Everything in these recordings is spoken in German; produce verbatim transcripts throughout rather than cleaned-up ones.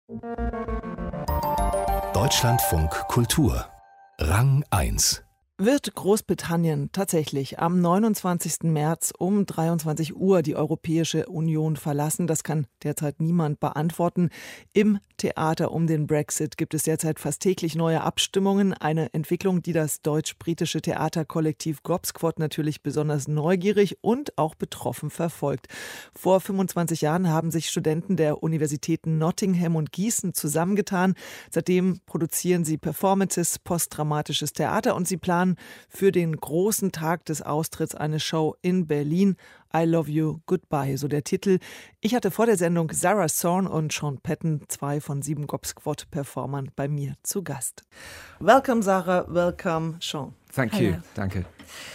Deutschlandfunk Kultur Rang eins. Wird Großbritannien tatsächlich am neunundzwanzigsten März um dreiundzwanzig Uhr die Europäische Union verlassen? Das kann derzeit niemand beantworten. Im Theater um den Brexit gibt es derzeit fast täglich neue Abstimmungen. Eine Entwicklung, die das deutsch-britische Theaterkollektiv Gobsquad natürlich besonders neugierig und auch betroffen verfolgt. Vor fünfundzwanzig Jahren haben sich Studenten der Universitäten Nottingham und Gießen zusammengetan. Seitdem produzieren sie Performances, postdramatisches Theater und sie planen für den großen Tag des Austritts eine Show in Berlin. I Love You, Goodbye, so der Titel. Ich hatte vor der Sendung Sarah Zorn und Sean Patton, zwei von sieben Gobsquad-Performern, bei mir zu Gast. Welcome Sarah, welcome Sean. Thank you, Hello. Danke.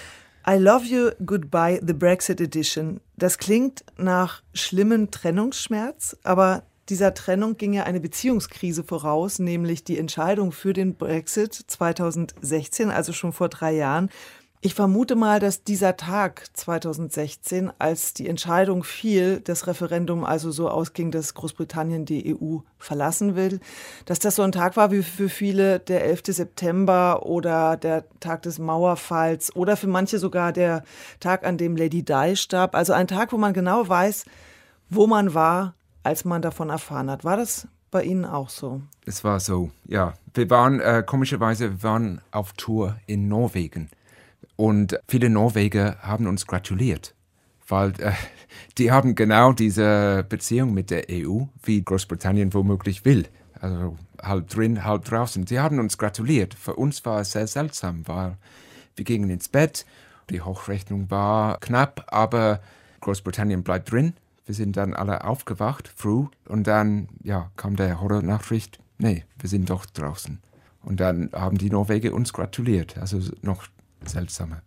I Love You, Goodbye, the Brexit Edition. Das klingt nach schlimmen Trennungsschmerz, aber dieser Trennung ging ja eine Beziehungskrise voraus, nämlich die Entscheidung für den Brexit zweitausendsechzehn, also schon vor drei Jahren. Ich vermute mal, dass dieser Tag zweitausendsechzehn, als die Entscheidung fiel, das Referendum also so ausging, dass Großbritannien die E U verlassen will, dass das so ein Tag war wie für viele der elfte September oder der Tag des Mauerfalls oder für manche sogar der Tag, an dem Lady Di starb. Also ein Tag, wo man genau weiß, wo man war, als man davon erfahren hat. War das bei Ihnen auch so? Es war so, ja. Wir waren, äh, komischerweise, wir waren auf Tour in Norwegen. Und viele Norweger haben uns gratuliert, weil äh, die haben genau diese Beziehung mit der E U, wie Großbritannien womöglich will. Also halb drin, halb draußen. Sie haben uns gratuliert. Für uns war es sehr seltsam, weil wir gingen ins Bett. Die Hochrechnung war knapp, aber Großbritannien bleibt drin. Wir sind dann alle aufgewacht, früh, und dann ja, kam der Horror-Nachricht, nee, wir sind doch draußen. Und dann haben die Norweger uns gratuliert, also noch seltsamer.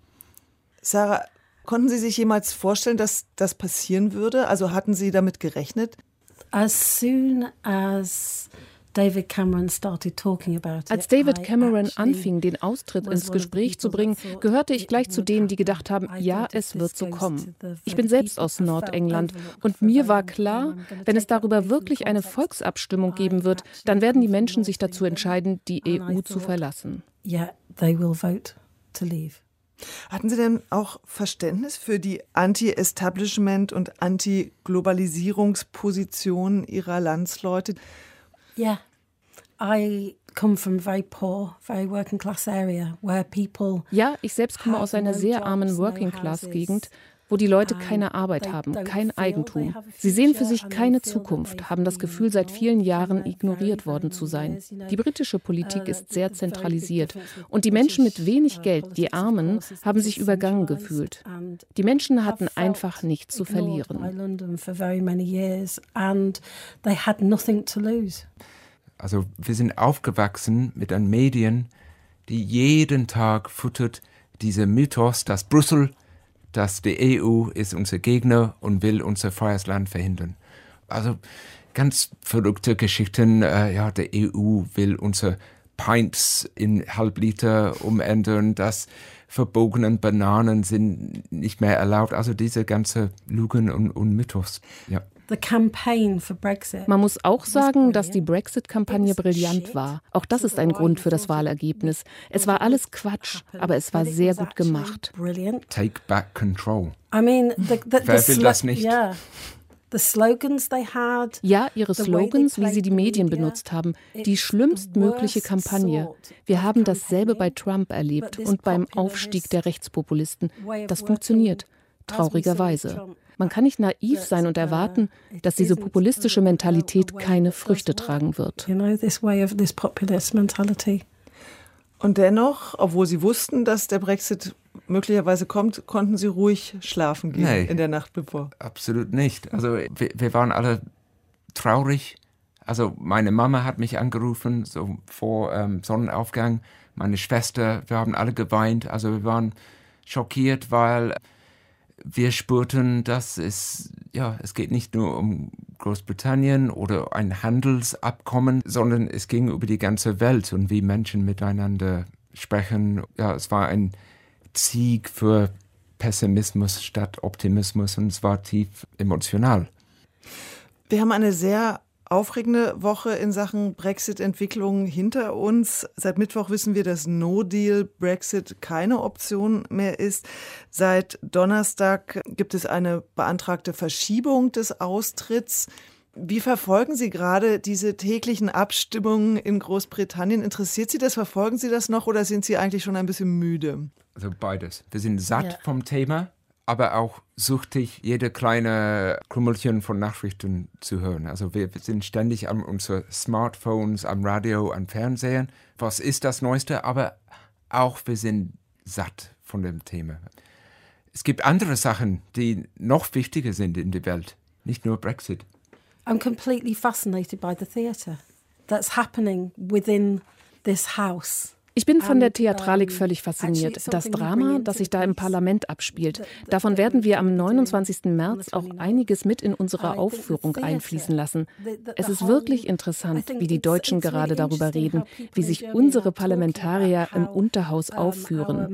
Sarah, konnten Sie sich jemals vorstellen, dass das passieren würde? Also hatten Sie damit gerechnet? As soon as David Cameron started talking about it, Als David Cameron anfing, den Austritt ins Gespräch zu bringen, gehörte ich gleich zu denen, die gedacht haben, ja, es wird so kommen. Ich bin selbst aus Nordengland und mir war klar, wenn es darüber wirklich eine Volksabstimmung geben wird, dann werden die Menschen sich dazu entscheiden, die E U zu verlassen. Yeah, they will vote to leave. Hatten Sie denn auch Verständnis für die Anti-Establishment- und Anti-Globalisierungsposition Ihrer Landsleute? Yeah, I come from a very poor, very working class area where people. Ja, ich selbst komme aus einer sehr armen Working-Class-Gegend, wo die Leute keine Arbeit haben, kein Eigentum. Sie sehen für sich keine Zukunft, haben das Gefühl, seit vielen Jahren ignoriert worden zu sein. Die britische Politik ist sehr zentralisiert und die Menschen mit wenig Geld, die Armen, haben sich übergangen gefühlt. Die Menschen hatten einfach nichts zu verlieren. Also wir sind aufgewachsen mit einem Medien, die jeden Tag futtert diese Mythos, dass Brüssel, dass die E U ist unser Gegner und will unser freies Land verhindern. Also ganz verrückte Geschichten. Äh, ja, die E U will unsere Pints in Halbliter umändern, dass verbogenen Bananen sind nicht mehr erlaubt. Also diese ganze Lügen und, und Mythos. Ja. The campaign for Brexit. Man muss auch sagen, dass die Brexit-Kampagne brillant war. Auch das ist ein Grund für das Wahlergebnis. Es war alles Quatsch, aber es war sehr gut gemacht. Take back control. I mean, the, the, Wer the will das nicht? Yeah. The slogans they had, ja, ihre Slogans, wie sie die Medien benutzt haben, die schlimmstmögliche Kampagne. Wir haben dasselbe bei Trump erlebt und beim Aufstieg der Rechtspopulisten. Das funktioniert, traurigerweise. Man kann nicht naiv sein und erwarten, dass diese populistische Mentalität keine Früchte tragen wird. Und dennoch, obwohl Sie wussten, dass der Brexit möglicherweise kommt, konnten Sie ruhig schlafen gehen nee, in der Nacht bevor? Absolut nicht. Also wir, wir waren alle traurig. Also meine Mama hat mich angerufen, so vor ähm, Sonnenaufgang. Meine Schwester, wir haben alle geweint. Also wir waren schockiert, weil wir spürten, dass es, ja, es geht nicht nur um Großbritannien oder ein Handelsabkommen, sondern es ging über die ganze Welt und wie Menschen miteinander sprechen. Ja, es war ein Sieg für Pessimismus statt Optimismus und es war tief emotional. Wir haben eine sehr aufregende Woche in Sachen Brexit-Entwicklung hinter uns. Seit Mittwoch wissen wir, dass No-Deal-Brexit keine Option mehr ist. Seit Donnerstag gibt es eine beantragte Verschiebung des Austritts. Wie verfolgen Sie gerade diese täglichen Abstimmungen in Großbritannien? Interessiert Sie das? Verfolgen Sie das noch oder sind Sie eigentlich schon ein bisschen müde? Also beides. Wir sind satt ja. vom Thema, aber auch süchtig, jede kleine Krümmelchen von Nachrichten zu hören. Also wir sind ständig an unseren Smartphones, am Radio, am Fernsehen. Was ist das Neueste? Aber auch wir sind satt von dem Thema. Es gibt andere Sachen, die noch wichtiger sind in der Welt, nicht nur Brexit. I'm completely fascinated by the theatre that's happening within this house. Ich bin von der Theatralik völlig fasziniert. Das Drama, das sich da im Parlament abspielt, davon werden wir am neunundzwanzigsten März auch einiges mit in unsere Aufführung einfließen lassen. Es ist wirklich interessant, wie die Deutschen gerade darüber reden, wie sich unsere Parlamentarier im Unterhaus aufführen.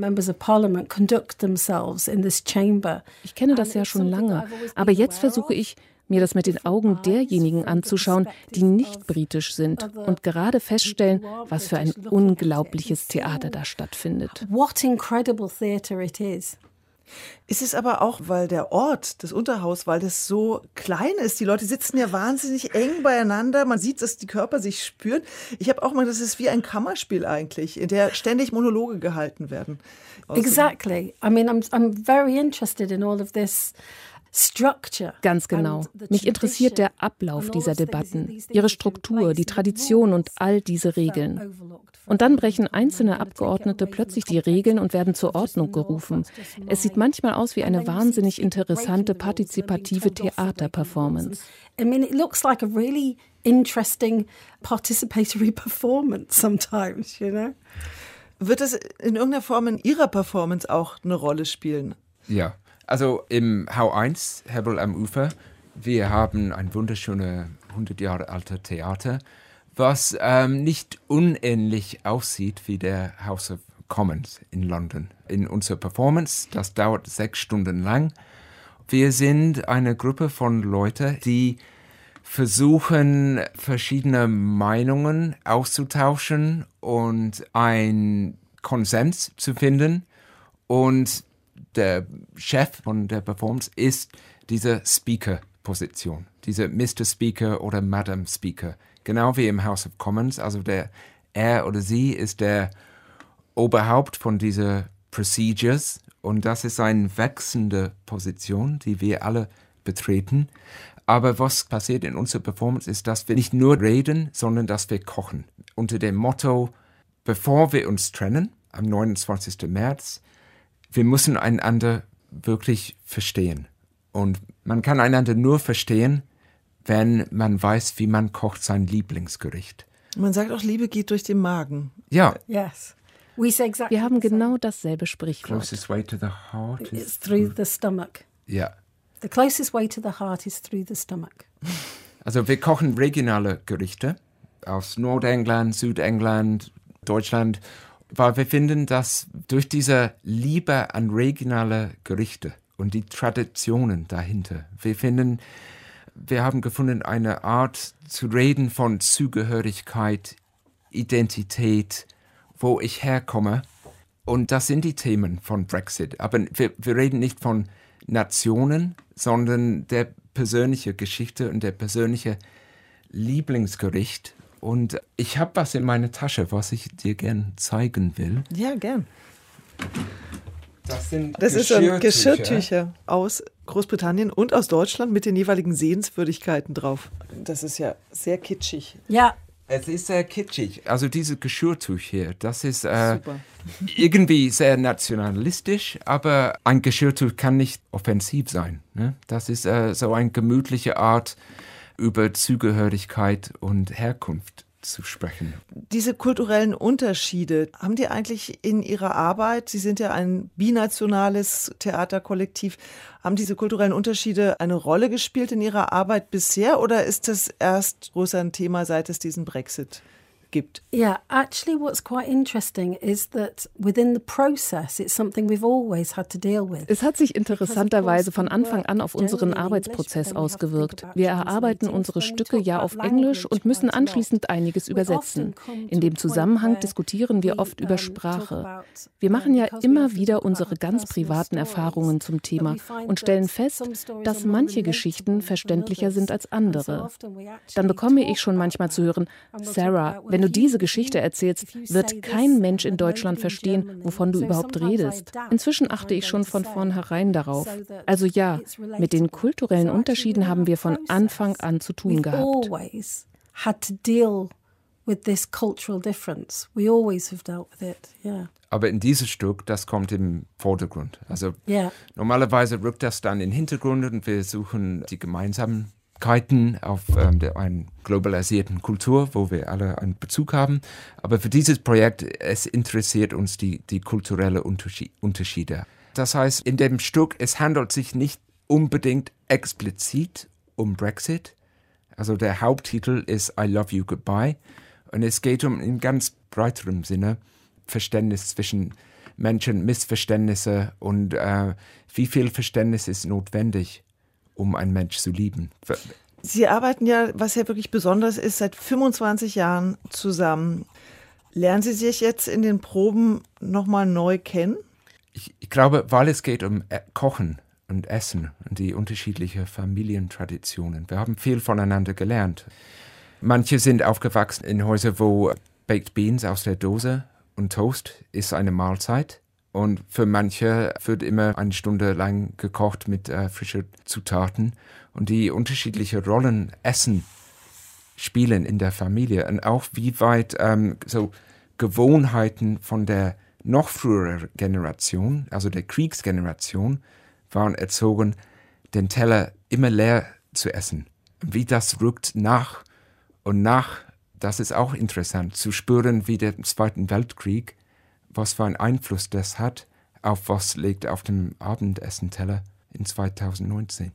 Ich kenne das ja schon lange, aber jetzt versuche ich, mir das mit den Augen derjenigen anzuschauen, die nicht britisch sind und gerade feststellen, was für ein unglaubliches Theater da stattfindet. What incredible theatre it is. Ist es aber auch, weil der Ort, das Unterhaus, weil das so klein ist. Die Leute sitzen ja wahnsinnig eng beieinander. Man sieht, dass die Körper sich spüren. Ich habe auch mal, das ist wie ein Kammerspiel eigentlich, in der ständig Monologe gehalten werden. Exactly. I mean, I'm, I'm very interested in all of this. Ganz genau. Mich interessiert der Ablauf dieser Debatten, ihre Struktur, die Tradition und all diese Regeln. Und dann brechen einzelne Abgeordnete plötzlich die Regeln und werden zur Ordnung gerufen. Es sieht manchmal aus wie eine wahnsinnig interessante, partizipative Theaterperformance. I mean, it looks like a really interesting participatory performance sometimes, you know? Wird es in irgendeiner Form in Ihrer Performance auch eine Rolle spielen? Ja. Also im Hau eins, Hebel am Ufer, wir haben ein wunderschönes hundert Jahre altes Theater, was ähm, nicht unähnlich aussieht wie der House of Commons in London. In unserer Performance, das dauert sechs Stunden lang. Wir sind eine Gruppe von Leuten, die versuchen, verschiedene Meinungen auszutauschen und einen Konsens zu finden. Und der Chef von der Performance ist diese Speaker-Position, diese Mister Speaker oder Madam Speaker, genau wie im House of Commons. Also der, er oder sie ist der Oberhaupt von diesen Procedures und das ist eine wechselnde Position, die wir alle betreten. Aber was passiert in unserer Performance ist, dass wir nicht nur reden, sondern dass wir kochen. Unter dem Motto, bevor wir uns trennen, am neunundzwanzigsten März, wir müssen einander wirklich verstehen. Und man kann einander nur verstehen, wenn man weiß, wie man kocht sein Lieblingsgericht. Man sagt auch, Liebe geht durch den Magen. Ja. Yes. We say exactly Wir haben genau dasselbe Sprichwort. Closest way to the heart is It's through the stomach. Ja. The closest way to the heart is through the stomach. Also wir kochen regionale Gerichte aus Nordengland, Südengland, Deutschland, weil wir finden, dass durch diese Liebe an regionale Gerichte und die Traditionen dahinter, wir finden, wir haben gefunden, eine Art zu reden von Zugehörigkeit, Identität, wo ich herkomme. Und das sind die Themen von Brexit. Aber wir, wir reden nicht von Nationen, sondern der persönlichen Geschichte und der persönliche Lieblingsgericht. Und ich habe was in meiner Tasche, was ich dir gern zeigen will. Ja, gern. Das sind Das ist ein Geschirrtücher. Geschirrtücher aus Großbritannien und aus Deutschland mit den jeweiligen Sehenswürdigkeiten drauf. Das ist ja sehr kitschig. Ja. Es ist sehr kitschig. Also dieses Geschirrtuch hier, das ist äh, irgendwie sehr nationalistisch, aber ein Geschirrtuch kann nicht offensiv sein. Ne? Das ist äh, so eine gemütliche Art, über Zugehörigkeit und Herkunft zu sprechen. Diese kulturellen Unterschiede, haben die eigentlich in Ihrer Arbeit, Sie sind ja ein binationales Theaterkollektiv, haben diese kulturellen Unterschiede eine Rolle gespielt in Ihrer Arbeit bisher oder ist das erst größer ein Thema, seit es diesen Brexit gibt. Yeah, actually what's quite interesting is that within the process it's something we've always had to deal with. Es hat sich interessanterweise von Anfang an auf unseren Arbeitsprozess ausgewirkt. Wir erarbeiten unsere Stücke ja auf Englisch und müssen anschließend einiges übersetzen. In dem Zusammenhang diskutieren wir oft über Sprache. Wir machen ja immer wieder unsere ganz privaten Erfahrungen zum Thema und stellen fest, dass manche Geschichten verständlicher sind als andere. Dann bekomme ich schon manchmal zu hören, Sarah, wenn du diese Geschichte erzählst, wird kein Mensch in Deutschland verstehen, wovon du überhaupt redest. Inzwischen achte ich schon von vornherein darauf. Also ja, mit den kulturellen Unterschieden haben wir von Anfang an zu tun gehabt. Aber in dieses Stück, das kommt im Vordergrund. Also yeah. Normalerweise rückt das dann in den Hintergrund und wir suchen die Gemeinsamkeiten auf ähm, der einen globalisierten Kultur, wo wir alle einen Bezug haben. Aber für dieses Projekt, es interessiert uns die, die kulturellen Unterschiede. Das heißt, in dem Stück, es handelt sich nicht unbedingt explizit um Brexit. Also der Haupttitel ist I Love You Goodbye. Und es geht um in ganz breiterem Sinne Verständnis zwischen Menschen, Missverständnisse und äh, wie viel Verständnis ist notwendig, um einen Mensch zu lieben. Sie arbeiten ja, was ja wirklich besonders ist, seit fünfundzwanzig Jahren zusammen. Lernen Sie sich jetzt in den Proben nochmal neu kennen? Ich, ich glaube, weil es geht um Kochen und Essen und die unterschiedlichen Familientraditionen. Wir haben viel voneinander gelernt. Manche sind aufgewachsen in Häusern, wo Baked Beans aus der Dose und Toast ist eine Mahlzeit. Und für manche wird immer eine Stunde lang gekocht mit äh, frischen Zutaten. Und die unterschiedlichen Rollen Essen spielen in der Familie. Und auch wie weit ähm, so Gewohnheiten von der noch früheren Generation, also der Kriegsgeneration, waren erzogen, den Teller immer leer zu essen. Und wie das rückt nach und nach, das ist auch interessant, zu spüren, wie der Zweite Weltkrieg, was für einen Einfluss das hat, auf was liegt auf dem Abendessenteller in zweitausendneunzehn.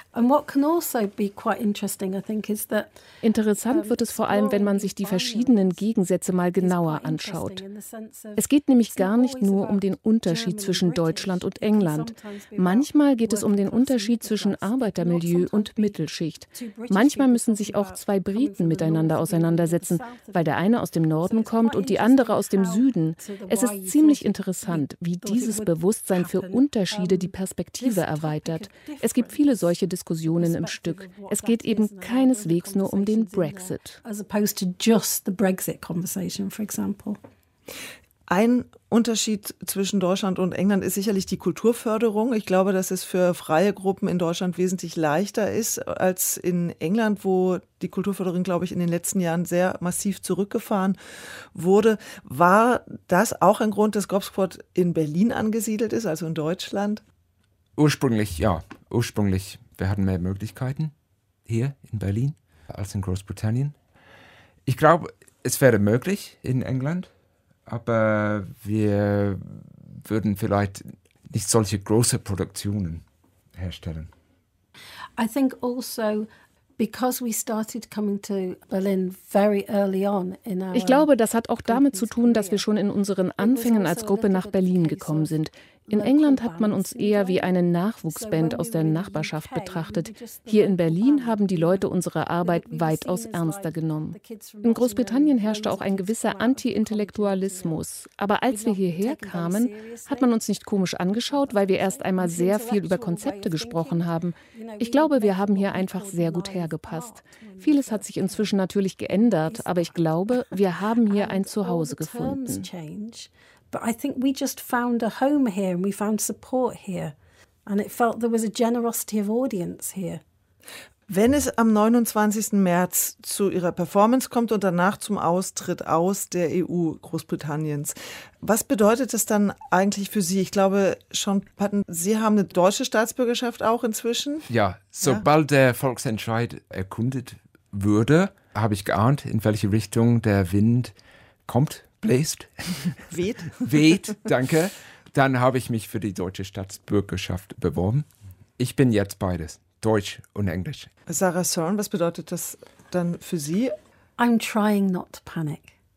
Interessant wird es vor allem, wenn man sich die verschiedenen Gegensätze mal genauer anschaut. Es geht nämlich gar nicht nur um den Unterschied zwischen Deutschland und England. Manchmal geht es um den Unterschied zwischen Arbeitermilieu und Mittelschicht. Manchmal müssen sich auch zwei Briten miteinander auseinandersetzen, weil der eine aus dem Norden kommt und die andere aus dem Süden. Es ist ziemlich interessant, wie dieses Bewusstsein für Unterschiede die Perspektive erweitert. Es gibt viele solche Diskussionen im Stück. Es geht eben keineswegs nur um den Brexit. Ein Unterschied zwischen Deutschland und England ist sicherlich die Kulturförderung. Ich glaube, dass es für freie Gruppen in Deutschland wesentlich leichter ist als in England, wo die Kulturförderung, glaube ich, in den letzten Jahren sehr massiv zurückgefahren wurde. War das auch ein Grund, dass Gobspot in Berlin angesiedelt ist, also in Deutschland? Ursprünglich, ja. Ursprünglich, wir hatten mehr Möglichkeiten hier in Berlin als in Großbritannien. Ich glaube, es wäre möglich in England, aber wir würden vielleicht nicht solche große Produktionen herstellen. I think also because we started coming to Berlin very early on in our Ich glaube, das hat auch damit zu tun, dass wir schon in unseren Anfängen als Gruppe nach Berlin gekommen sind. In England hat man uns eher wie eine Nachwuchsband aus der Nachbarschaft betrachtet. Hier in Berlin haben die Leute unsere Arbeit weitaus ernster genommen. In Großbritannien herrschte auch ein gewisser Anti-Intellektualismus. Aber als wir hierher kamen, hat man uns nicht komisch angeschaut, weil wir erst einmal sehr viel über Konzepte gesprochen haben. Ich glaube, wir haben hier einfach sehr gut hergepasst. Vieles hat sich inzwischen natürlich geändert, aber ich glaube, wir haben hier ein Zuhause gefunden. But I think we just found a home here and we found support here. And it felt there was a generosity of audience here. Wenn es am neunundzwanzigsten März zu Ihrer Performance kommt und danach zum Austritt aus der E U Großbritanniens, was bedeutet das dann eigentlich für Sie? Ich glaube, Sean Patton, Sie haben eine deutsche Staatsbürgerschaft auch inzwischen? Ja, sobald ja. der Volksentscheid erkundet würde, habe ich geahnt, in welche Richtung der Wind kommt. Bläst. Weht. Weht, danke. Dann habe ich mich für die deutsche Staatsbürgerschaft beworben. Ich bin jetzt beides, Deutsch und Englisch. Sarah Soren, was bedeutet das dann für Sie? I'm trying not to panic.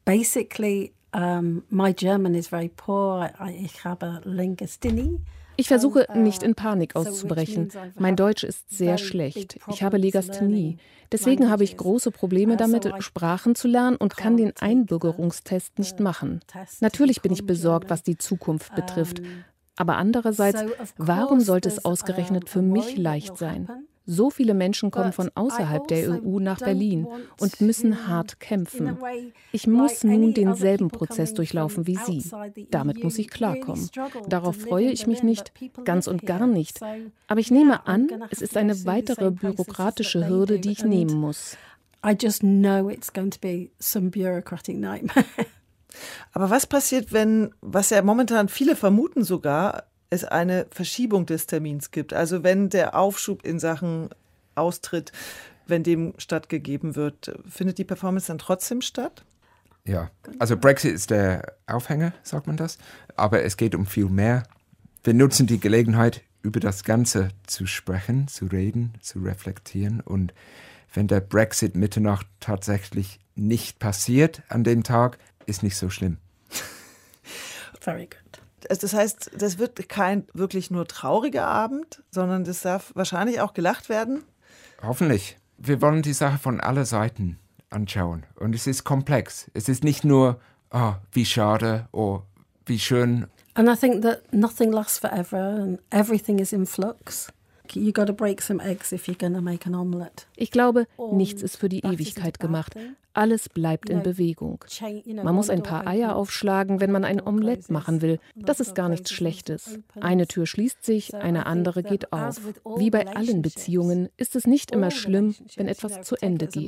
Basically, um, my German is very poor. I, ich habe Legasthenie. Ich versuche nicht in Panik auszubrechen. Mein Deutsch ist sehr schlecht. Ich habe Legasthenie. Deswegen habe ich große Probleme damit, Sprachen zu lernen und kann den Einbürgerungstest nicht machen. Natürlich bin ich besorgt, was die Zukunft betrifft. Aber andererseits, warum sollte es ausgerechnet für mich leicht sein? So viele Menschen kommen von außerhalb der E U nach Berlin und müssen hart kämpfen. Ich muss nun denselben Prozess durchlaufen wie Sie. Damit muss ich klarkommen. Darauf freue ich mich nicht, ganz und gar nicht. Aber ich nehme an, es ist eine weitere bürokratische Hürde, die ich nehmen muss. I just know it's going to be some bureaucratic nightmare. Aber was passiert, wenn, was ja momentan viele vermuten sogar, es eine Verschiebung des Termins gibt? Also wenn der Aufschub in Sachen Austritt, wenn dem stattgegeben wird, findet die Performance dann trotzdem statt? Ja, also Brexit ist der Aufhänger, sagt man das. Aber es geht um viel mehr. Wir nutzen die Gelegenheit, über das Ganze zu sprechen, zu reden, zu reflektieren. Und wenn der Brexit Mitternacht tatsächlich nicht passiert an dem Tag, ist nicht so schlimm. Very good. Das heißt, das wird kein wirklich nur trauriger Abend, sondern das darf wahrscheinlich auch gelacht werden? Hoffentlich. Wir wollen die Sache von allen Seiten anschauen. Und es ist komplex. Es ist nicht nur, oh, wie schade, oh, wie schön. And I think that nothing lasts forever and everything is in flux. You got to break some eggs if you're going to make an omelette. Ich glaube, nichts ist für die Ewigkeit gemacht. Alles bleibt in Bewegung. Man muss ein paar Eier aufschlagen, wenn man ein Omelett machen will. Das ist gar nichts Schlechtes. Eine Tür schließt sich, eine andere geht auf. Wie bei allen Beziehungen ist es nicht immer schlimm, wenn etwas zu Ende geht.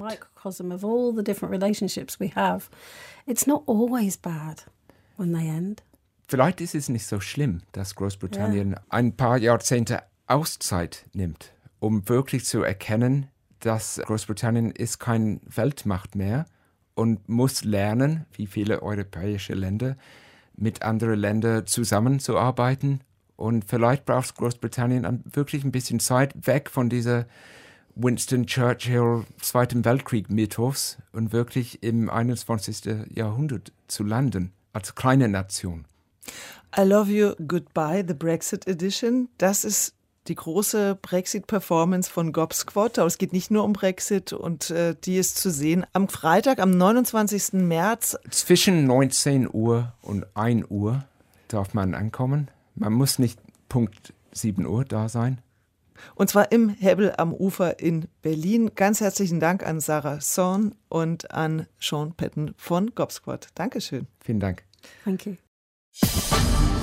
Vielleicht ist es nicht so schlimm, dass Großbritannien ein paar Jahrzehnte Auszeit nimmt, um wirklich zu erkennen, dass Großbritannien ist keine Weltmacht mehr und muss lernen, wie viele europäische Länder, mit anderen Ländern zusammenzuarbeiten. Und vielleicht braucht Großbritannien wirklich ein bisschen Zeit weg von dieser Winston Churchill Zweiten Weltkrieg-Mythos und wirklich im einundzwanzigsten Jahrhundert zu landen, als kleine Nation. I Love You, Goodbye, the Brexit Edition, das ist die große Brexit-Performance von Gob Squad. Aber es geht nicht nur um Brexit und äh, die ist zu sehen am Freitag, am neunundzwanzigsten März. Zwischen neunzehn Uhr und ein Uhr darf man ankommen. Man muss nicht Punkt sieben Uhr da sein. Und zwar im Hebbel am Ufer in Berlin. Ganz herzlichen Dank an Sarah Zorn und an Sean Patton von Gob Squad. Dankeschön. Vielen Dank. Thank you.